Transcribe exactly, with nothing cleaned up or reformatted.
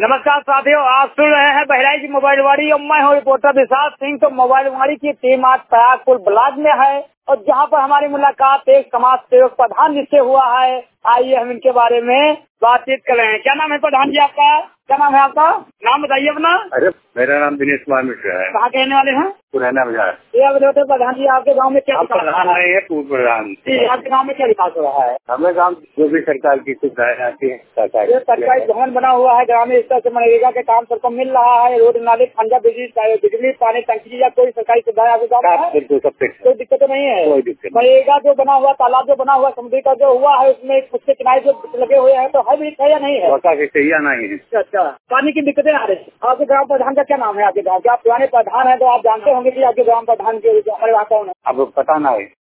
नमस्कार साथियों, आप सुन रहे हैं बहराइच मोबाइलवाड़ी और मैं हूँ रिपोर्टर विशाल सिंह। तो मोबाइलवाड़ी की टीम आज प्रयागपुर ब्लॉक में है और जहाँ पर हमारी मुलाकात एक समाज सेवक प्रधान जी से हुआ है। आइए हम इनके बारे में बातचीत कर रहे हैं। क्या नाम है प्रधान जी आपका? क्या नाम है आपका? नाम बताइए अपना। अरे मेरा नाम दिनेश कुमार मिश्रा है। कहाँ के रहने वाले हैं? पुराना बाजार। ये अब बताते प्रधान जी, आपके गांव में क्या आप प्रधान नहीं है, पूर्व प्रधान। जी, आपके गांव में क्या विकास हो रहा है? हमें गाँव जो भी सरकार की सुविधाएं आती है ये सरकारी भवन बना हुआ है, ग्रामीण स्तर से मनरेगा के काम सबको मिल रहा है। रोड नाले, खंजा, बिजली बिजली पानी टंकी या कोई सरकारी सुविधा आपके गाँव में है? बिल्कुल, सब कोई दिक्कत नहीं है। कोई दिक्कत। मनरेगा जो बना हुआ, तालाब जो बना हुआ, समुद्री का जो हुआ है, उसमें कुछ के किनारे जो लगे हुए हैं, तो है भी है या नहीं है? सही नहीं है। अच्छा, पानी की दिक्कतें आ रही है। आपके ग्राम प्रधान का क्या नाम है? आपके गाँव के आप पुराने प्रधान है तो आप जानते होंगे कि आपके ग्राम प्रधान के हमारे वहाँ कौन है? अब पता नहीं।